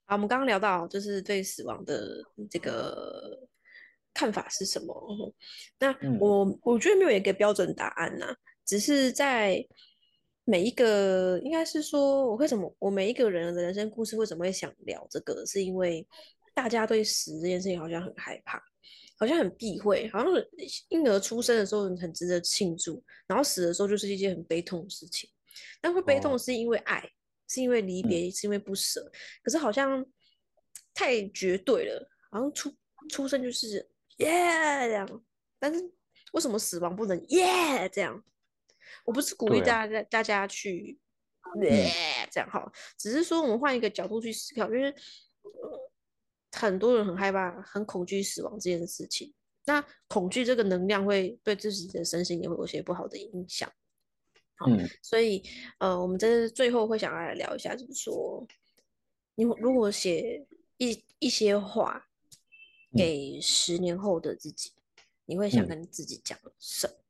好，我们刚刚聊到就是对死亡的这个看法是什么？那嗯我觉得没有一个标准答案呐、只是在每一个，应该是说，我为什么我每一个人的人生故事为什么会想聊这个，是因为大家对死这件事情好像很害怕，好像很避讳，好像婴儿出生的时候很值得庆祝，然后死的时候就是一件很悲痛的事情。但会悲痛哦是因为爱，是因为离嗯别，是因为不舍。可是好像太绝对了，好像出生就是耶这样，但是为什么死亡不能耶这样？我不是鼓励对啊大家去耶嗯这样哈，只是说我们换一个角度去思考，因为很多人很害怕、很恐惧死亡这件事情。那恐惧这个能量会对自己的身心也会有些不好的影响。好， 嗯所以我们这最后会想要来聊一下，就是说，你如果写一些话嗯给10年后的自己，你会想嗯， 跟自己讲什么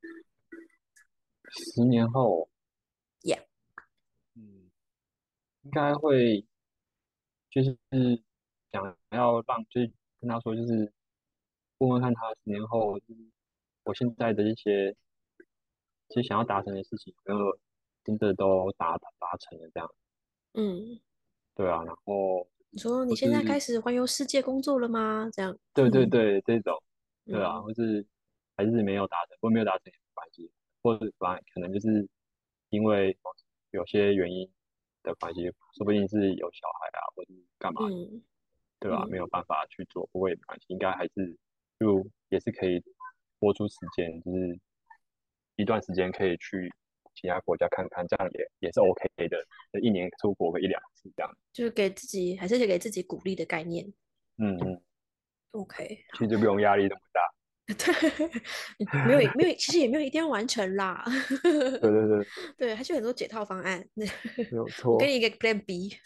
10年后， ？Yeah， 嗯，应该会就是想要让，就是跟他说，就是问问看他10年后，就是我现在的一些其实想要达成的事情，有没有真的都达成了这样。 嗯， 对啊，然后你说你现在开或是始环游世界工作了吗？这样， 对对对这种，对啊， 嗯或是还是没有达成，或没有达成也没关系，或者反正可能就是因为有些原因的关系，说不定是有小孩啊，或是干嘛的， 嗯对吧？没嗯有办法去做，不过也没关系，应该还是就也是可以播出时间，就是一段时间可以去其他国家看看，这样也是 OK 的，一年出国个1、2次这样。 就是给自己还是给自己鼓励的概念。 嗯嗯， OK，好， 其实就不用压力那么大。 对，没有，其实也没有一定要完成啦。 对对对， 对，还是有很多解套方案。 没有我给错。 你一个 Plan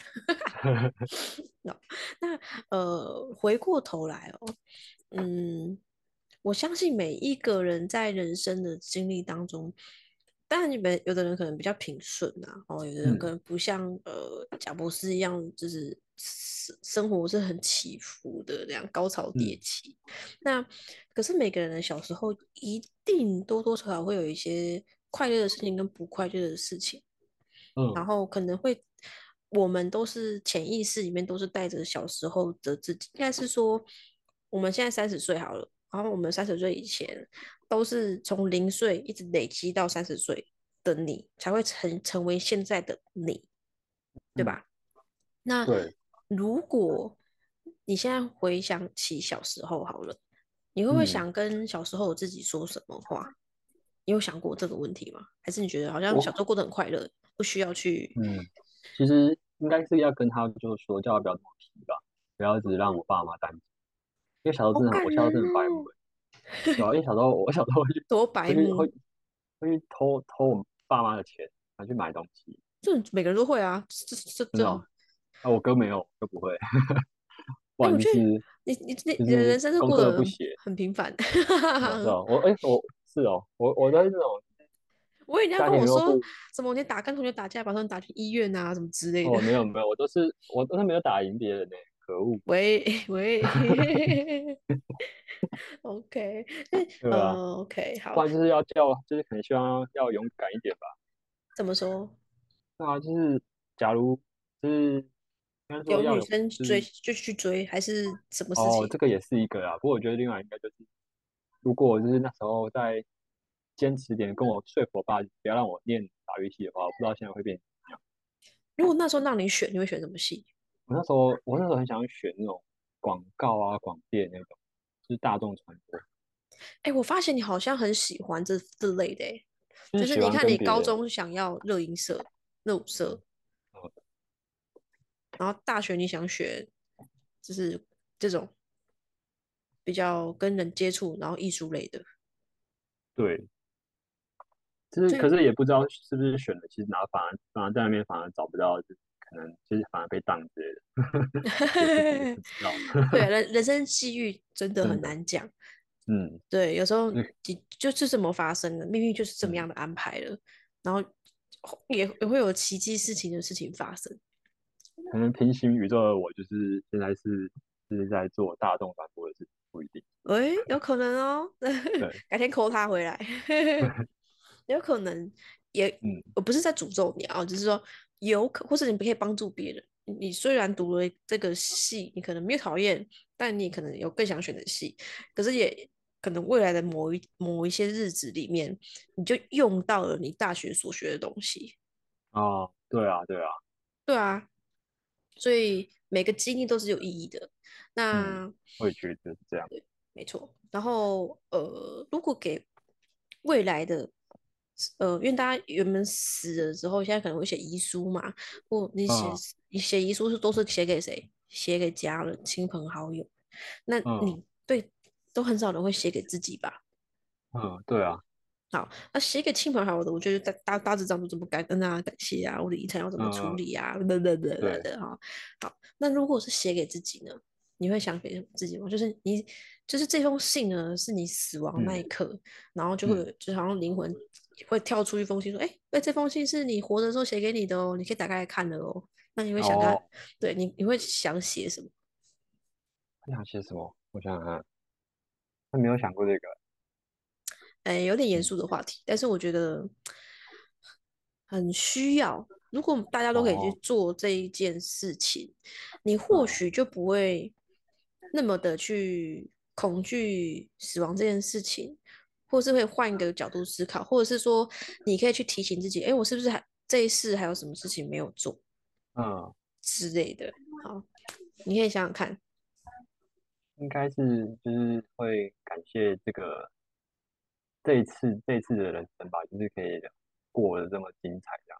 B。no，那回过头来哦，嗯，我相信每一个人在人生的经历当中，当然有的人可能比较平顺啊，哦，有的人可嗯能不像贾博士一样，就是生活是很起伏的，这样高潮迭嗯起。那可是每个人的小时候一定多多少少会有一些快乐的事情跟不快乐的事情。然嗯后可能会，我们都是潜意识里面都是带着小时候的自己，应该是说我们现在30岁好了，然后我们30岁以前都是从0岁一直累积到30岁的你，才会成为现在的你，对嗯， 吧？那对， 如果你现在回想起小时候好了，你会不会嗯， 想跟小时候的自己说什么话？你有想过这个问题吗？还是你觉得好像小时候我过得很快乐，不需要去？ 嗯，其实应该是要跟他就是说，叫他不要这么皮吧，不要一直让我爸妈担心。因为小时候真的很，我好感人小时候真的很白目哦， 欸，对啊，因为小时候会去多白目， 会去会会去偷我爸妈的钱拿去买东西， 这每个人都会啊，这很， 真的哦。啊，我哥没有，都不会，不哎，我觉得然就是你的就是人生是功过得课不写， 很平凡。 是哦是哦，我是哦，我都是那种我以为你要家跟我说庭又不什么，你跟同学打架，把他们打去医院啊，什么之类的。 哦，没有没有，我都是没有打赢别人呢，可恶， 喂喂，OK，那对吧？ OK，好， 不然就是要叫，就是可能希望要勇敢一点吧。 怎么说？ 对啊，就是假如就是应该说有女要有， 生追就是就去追，还是什么事哦， 情？ 这个也是一个啊。不过我觉得另外应该就是，如果我就是那时候再坚持点，跟我说服我爸不要让我念法律系的话，我不知道现在会变成怎么样。 如果那时候让你选，你会选什么戏？ 我那时候很想要选那种广告啊、广电那种，就是大众传播， 哎，我发现你好像很喜欢这类的，哎，就是就是喜欢你看你跟别人高中想要热音社、热舞社， 呃然后大学你想学就是这种比较跟人接触，然后艺术类的， 对，就是所以可是也不知道是不是选了，其实然后反而在那边反而找不到，就可能就是反而被当之类的，也不知道， 对啊，人生际遇真的很真的， 难讲。 嗯， 对，有时候就是就是这么发生的，命运就是这么嗯样的安排了，然后也会有奇迹事情的事情发生。 可能平行宇宙的我就是现在是在做大众传播的事情，不一定。 喂，有可能哦， 对， 改天 call 他回来，有可能也， 嗯， 我不是在诅咒你啊，只是说或者你可以帮助别人。你虽然读了这个系，你可能没有讨厌，但你可能有更想选的系，可是也可能未来的某一些日子里面，你就用到了你大学所学的东西。 哦，对啊，对啊， 对啊，所以每个经历都是有意义的。 嗯， 那我也觉得是这样。 没错。然后如果给未来的因为大家原本死了之后，现在可能会写遗书嘛，或嗯你写遗书都是写给谁？写给家人、亲朋好友。那嗯你对都很少人会写给自己吧？ 嗯，对啊， 好，那写给亲朋好友的，我觉得大致上都怎么感恩啊、感谢啊，我的遗产要怎么处嗯， 理啊，等对， 的哈。好，那如果是写给自己呢？你会想给自己吗？就是这封信呢，是你死亡那嗯一刻，然后就会嗯， 有就好像灵魂会跳出一封信，说，哎，这封信是你活着的时候写给你的哦，你可以打开来看的哦。那你会想看， 哦， 对你会想写什么？ 他想写什么？我想想看，他没有想过这个。 哎，有点严嗯， 肃的话题，但是我觉得很需要。如果大家都可以去哦， 做这一件事情，你或嗯许就不会那么的去恐惧死亡这件事情，或是会换一个角度思考，或者是说，你可以去提醒自己，哎，我是不是这一世还有什么事情没有做嗯， 之类的。好，你可以想想看， 应该是就是会感谢这一次的人生吧，就是可以过得这么精彩这样。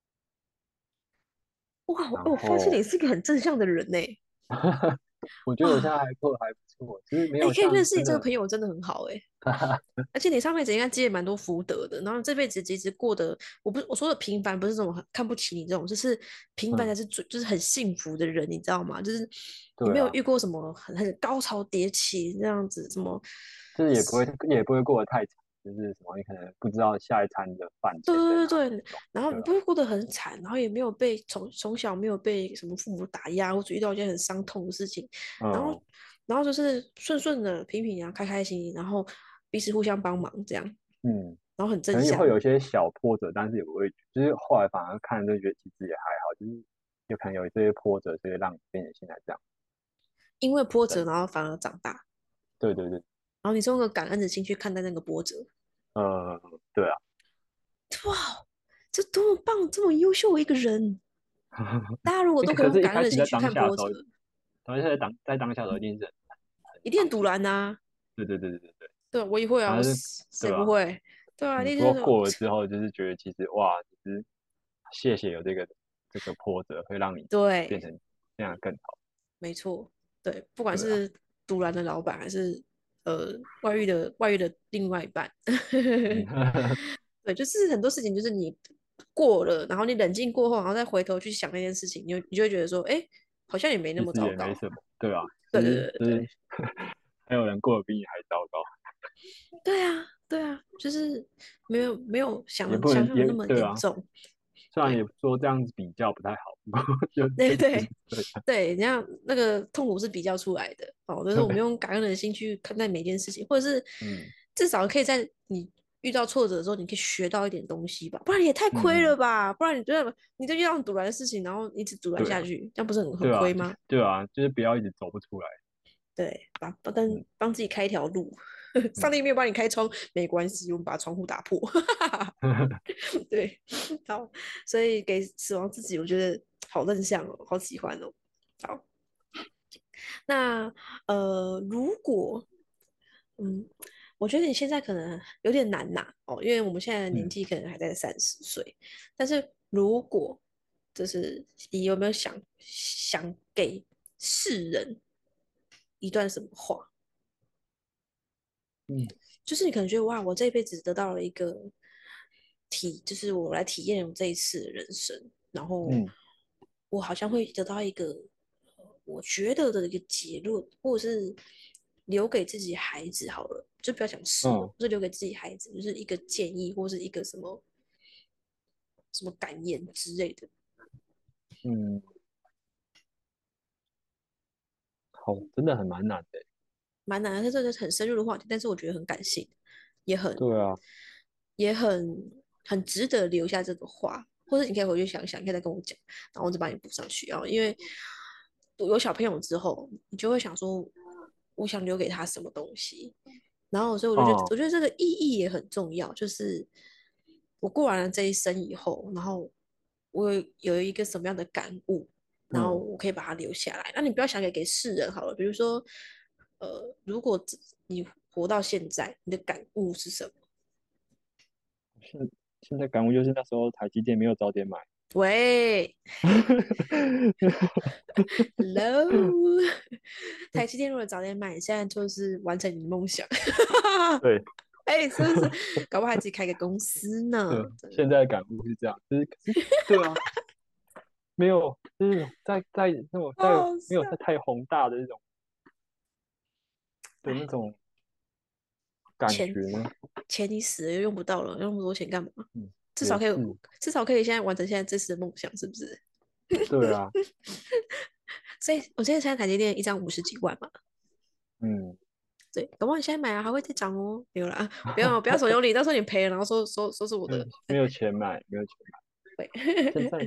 哇， 然我发现你后是个很正向的人呢。 我觉得我现在哇， 还不错，其实没哎， 有可以认识你这个像真的， 朋友真的很好哎。而且你上辈子应该积了蛮多福德的，然后这辈子其实过得，我说的平凡，不是这种很看不起你这种，就是平凡才嗯， 是最，就是很幸福的人，你知道吗？就是你对啊， 没有遇过什么很高潮迭起这样子，什么， 就是也不会过得太惨，就是什么你可能不知道下一餐的饭对钱在哪里对对对， 这种， 然后对啊， 你不会过得很惨，然后也没有被从小没有被什么父母打压，或者遇到一件很伤痛的事情，然后嗯， 就是顺顺的、平平啊、开开心心，然后彼此互相帮忙这样， 嗯， 然后很可能也正向。 会有一些小波折，但是也不会，就是后来反而看就觉得其实也还好，就是有可能有这些波折，所以让你变成现在这样。 因为波折， 对然后反而长大。 对对对， 然后你是用个感恩的心去看待那个波折， 呃，对啊， 哇，这多么棒，这么优秀的一个人！大家如果都可以可用是一开始在感恩的心去当下的时候， 看波折， 当时在当下的时候一定是很一定很堵伤心， 然呐、 对对对对对对， 对，我也会啊， 然后是， 谁对啊， 不会？对啊，一定是不过过了之后，就是觉得其实哇，其实谢谢有这个波折，会让你变对， 成这样更好。 没错，对，不管对啊， 是堵然的老板，还是外遇的另外一半， 嗯， 对，就是很多事情，就是你过了，然后你冷静过后，然后再回头去想那件事情，你就会觉得说，哎，好像也没那其实么糟糕。 也没什么，对啊， 对对就是对对对。 还有人过得比你还糟糕， 对啊，对啊，就是没有也不能想象的那么对啊， 严重。 虽然也对， 说这样子比较不太好，不过就对就只是对这样， 对，你看那个痛苦是比较出来的哦，就是我们对， 用感恩的心去看待每件事情，或者是嗯至少可以在你遇到挫折的时候，你可以学到一点东西吧，不然也太亏了嗯嗯， 吧，不然你就遇到很堵然的事情，然后一直堵然对啊， 下去，这样不是很对啊， 亏吗？ 对啊，就是不要一直走不出来， 对， 嗯帮自己开一条路，上嗯， 帝没有帮你开窗，没关系，我们把窗户打破。对，好，所以给死亡自己，我觉得好正向哦，好喜欢哦。好，那如果我觉得你现在可能有点难呐哦，因为我们现在的年嗯纪可能还在30岁，但是如果就是你有没有想给世人一段什么话？ 嗯就是你可能觉得哇，我这辈子得到了一个就是我来体验我这一次的人生，然后嗯我好像会得到一个我觉得的一个结论，或者是留给自己孩子好了，就不要讲世人， 嗯是留给自己孩子，就是一个建议，或是一个什么感言之类的。 嗯。 哦，真的很蛮难的。 蛮难的，这个很深入的话题，但是我觉得很感性，也很对啊， 也很值得留下这个话，或者你可以回去想想，你可以再跟我讲，然后我再帮你补上去。然后因为有小朋友之后，你就会想说，我想留给他什么东西，然后所以我哦， 觉得这个意义也很重要，就是我过完了这一生以后，然后我有一个什么样的感悟，然后嗯， 我可以把它留下来。那你不要想给世人好了，比如说，如果你活到现在，你的感悟是什么？ 现现在感悟就是那时候台积电没有早点买。 喂，Hello，台积电如果早点买，现在就是完成你的梦想。 对， 哎，是不是？搞不好还自己开个公司呢？ 现在的感悟是这样，就是可是对啊，没有就是在那种好好笑。 没有在太宏大的那种感钱觉呢。 钱你死了又用不到了，用那么多钱干嘛？ 嗯， 至少可以也是， 现在完成现在这次的梦想，是不是？ 对啊， 所以我记得现在台积电一张50几万嘛， 嗯， 对，搞不好你现在买啊还会再涨哦。没有啦，不要怂恿你，到时候你赔了，然后说是我的。 没有钱买，没有钱买。 对， 现在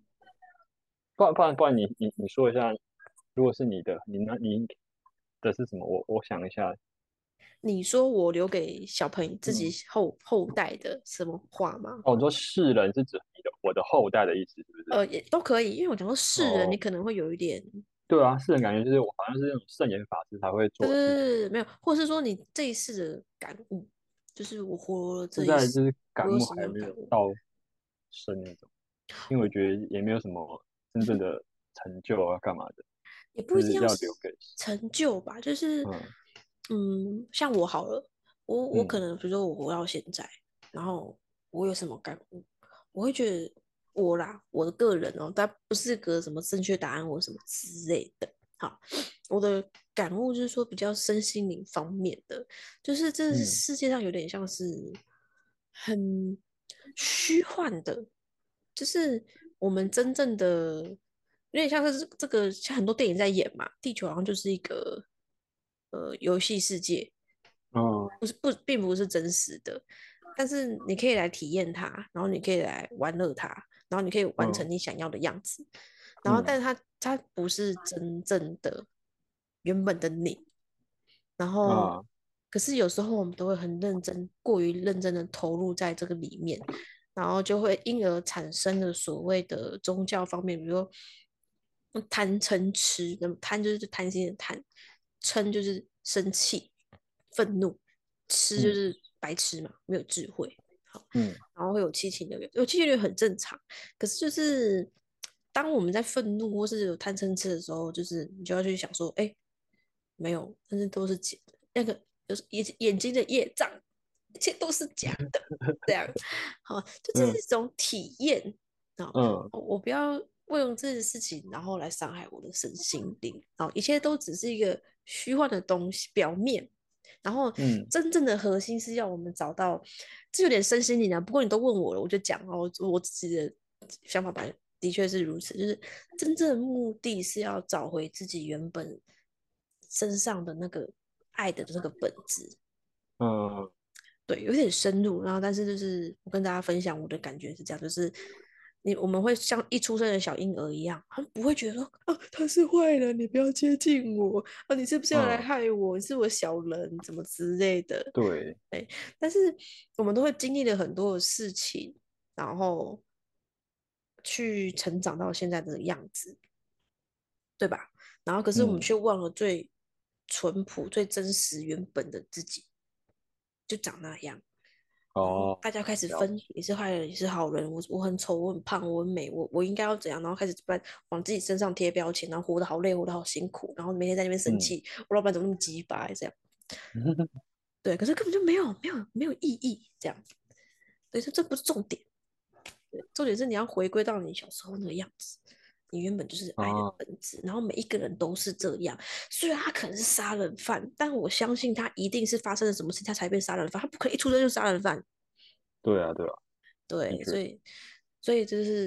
不然你说一下，如果是你的，你的是什么？我想一下。 你说我留给小朋友自己嗯， 后代的什么话吗？ 哦，你说世人是指我的后代的意思是不是？ 也都可以，因为我讲说世人，你哦， 可能会有一点， 对啊，世人感觉就是我好像是那种圣严法师才会对对做的事情。 对对，没有，或者是说你这一世的感悟，就是我活了这一世， 现在就是感我有什么悟还没样的感悟？ 有到深那种，因为我觉得也没有什么真正的成就啊，干嘛的， 也不就是一定要是要留给。 成就吧，就是嗯像我好了，我可嗯能比如说我活到现在，然后我有什么感悟，我会觉得我啦，我的个人哦，但不是个什么正确答案或什么之类的。好，我的感悟就是说比较身心灵方面的，就是这嗯世界上有点像是很虚幻的，就是我们真正的有点像是这个，像很多电影在演嘛，地球好像就是一个游戏世界， 嗯并不是真实的，但是你可以来体验它，然后你可以来玩乐它，然后你可以完成嗯你想要的样子，然后嗯但是它不是真正的原本的你，然后啊可是有时候我们都会很认真，过于认真的投入在这个里面，然后就会因而产生了所谓的宗教方面，比如说贪嗔痴，那么贪就是贪心的贪，嗔就是生气、愤怒，痴就嗯是白痴嘛，没有智慧。好， 嗯然后会有七情六欲，有七情六欲很正常。可是就是当我们在愤怒或是有贪嗔痴的时候，就是你就要去想说，哎，没有，但是都是假的，那个就是眼睛的业障，一切都是假的，这样。好，就这嗯是一种体验啊。 嗯我不要为用这件事情，然后来伤害我的身心灵。然后一切都只是一个虚幻的东西，表面。然后嗯真正的核心是要我们找到，这有点身心灵啊。不过你都问我了，我就讲哦，我自己的想法吧，的确是如此。就是真正的目的是要找回自己原本身上的那个爱的那个本质。 嗯， 对，有点深入，然后但是就是我跟大家分享我的感觉是这样，就是我们会像一出生的小婴儿一样，他们不会觉得说啊他是坏人，你不要接近我啊，你是不是要来嗯， 害我？你是我小人，怎么之类的。 对， 对，但是我们都会经历了很多的事情，然后去成长到现在的样子，对吧？然后可是我们嗯， 却忘了最淳朴、最真实、原本的自己，就长那样。然后哦， 大家开始分， 了解。 你是坏人，你是好人，我很丑，我很胖，我很美，我应该要怎样？然后开始往自己身上贴标签，然后活得好累，活得好辛苦，然后每天在那边生嗯， 气，我老板怎么那么鸡巴这样？对，可是根本就没有意义这样。对，这不是重点，对，重点是你要回归到你小时候那个样子，你原本就是爱的啊， 本质，然后每一个人都是这样。虽然他可能是杀人犯，但我相信他一定是发生了什么事他才变杀人犯，他不可能一出生就杀人犯。 对啊，对啊，的对， 确， 所以就是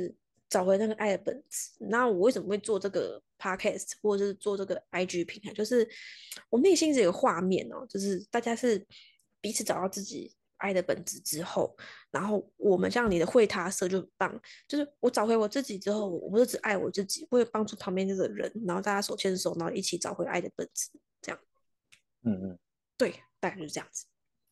找回那个爱的本质。那我为什么会做这个 podcast 或者是做这个 IG 平台？就是我内心是有个画面哦，就是大家是彼此找到自己爱的本质之后，然后我们像你的会他社就很棒，就是我找回我自己之后，我不是只爱我自己，我也帮助旁边这个人，然后大家手牵手，然后一起找回爱的本质，这样。 嗯嗯。 对，大概就是这样子。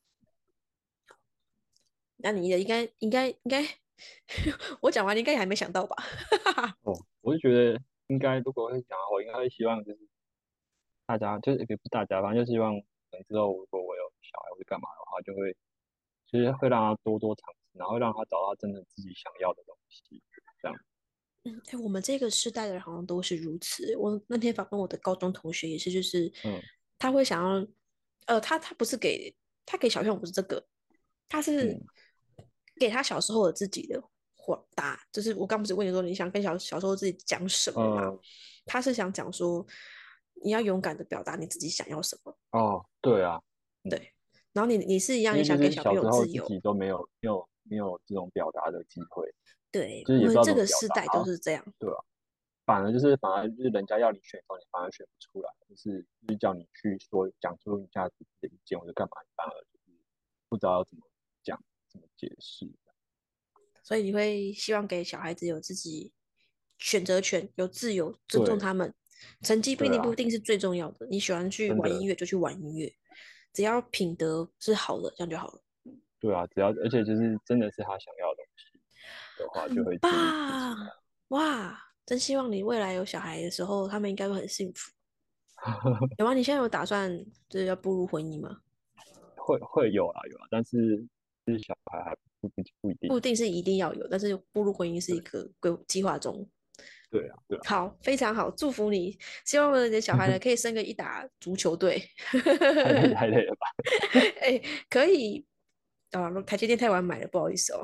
那你的应该，我讲完你应该还没想到吧？ 哦，我就觉得应该如果会想要，我应该会希望就是大家就是也不是大家，反正就希望可能之后如果我有小孩或者干嘛的话，就是会让他多多尝试，然后让他找到真正自己想要的东西，这样。 嗯，哎，我们这个世代的人好像都是如此。我那天访问我的高中同学也是，就是嗯他会想要，他不是给他给小朋友不是这个，他是嗯给他小时候的自己的答，就是我刚不是问你说你想跟小时候自己讲什么吗？ 呃他是想讲说你要勇敢的表达你自己想要什么， 哦，对啊。嗯， 对。然后你是一样， 因为就你想给小朋是小时候友自由， 自己都没有这种表达的机会， 对， 就是也不知我们这道怎么表达， 个世代然后都是这样。 对啊，反而就是人家要你选的时候，你反而选不出来，就是叫你去说讲出一下自己的意见或者干嘛，你反而就是不知道要怎么讲，怎么解释。 所以你会希望给小孩子有自己选择权，有自由，尊重对他们。成绩不一对啊， 定不一定是最重要的，你喜欢去真的。 玩音乐就去玩音乐，只要品德是好的，这样就好了。 对啊，只要而且就是真的是他想要的东西的话，就很会自律提出棒， 来。 哇！真希望你未来有小孩的时候，他们应该会很幸福。有吗？你现在有打算就是要步入婚姻吗？ 会有啊有啊，但是就是小孩还不一定。 不一定是一定要有，但是步入婚姻是一对个计划中。 对啊对啊。 好，非常好，祝福你。希望你的小孩呢可以生个一打足球队。 太累了吧？ 哎，可以啊，台积电太晚买了，不好意思哦。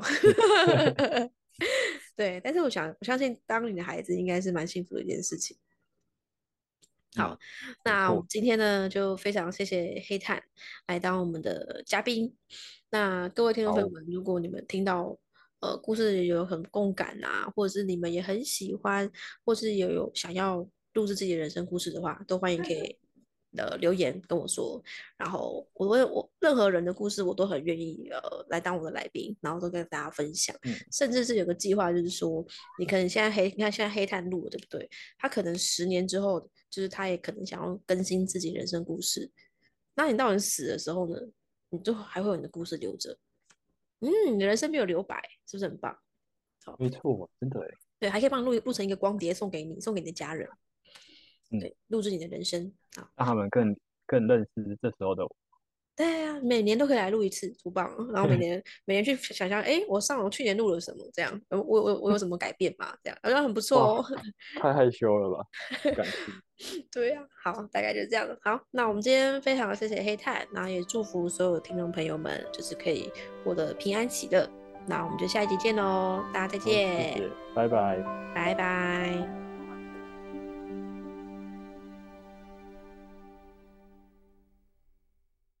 对，但是我相信当你的孩子应该是蛮幸福的一件事情。 嗯， 好，那我们没错。 今天呢就非常谢谢黑炭来当我们的嘉宾。那各位听众朋友好。 们，如果你们听到故事有很共感啊，或者是你们也很喜欢，或是有想要录制自己的人生故事的话，都欢迎可以留言跟我说。然后我任何人的故事我都很愿意来当我的来宾，然后都跟大家分享。 嗯甚至是有个计划，就是说你可能你看现在黑炭录了，对不对？他可能10年之后，就是他也可能想要更新自己人生故事。那你到你死的时候呢，你就还会有你的故事留着。你的人生没有留白，是不是很棒？好， 没错，真的诶。 对，还可以帮你录成一个光碟送给你，送给你的家人， 嗯， 对，录制你的人生。好， 让他们更认识这时候的我。 对啊，每年都可以来录一次，多棒！然后每年去想象，哎，我上去年录了什么？这样，我有什么改变吗？这样，好像很不错哇， 哦。 太害羞了吧？不敢听。 对呀、好，大概就这样。好，那我们今天非常谢谢黑炭，然后也祝福所有听众朋友们，就是可以获得平安喜乐。那我们就下一集见喽，大家再好，谢见， 谢，拜拜。 拜拜。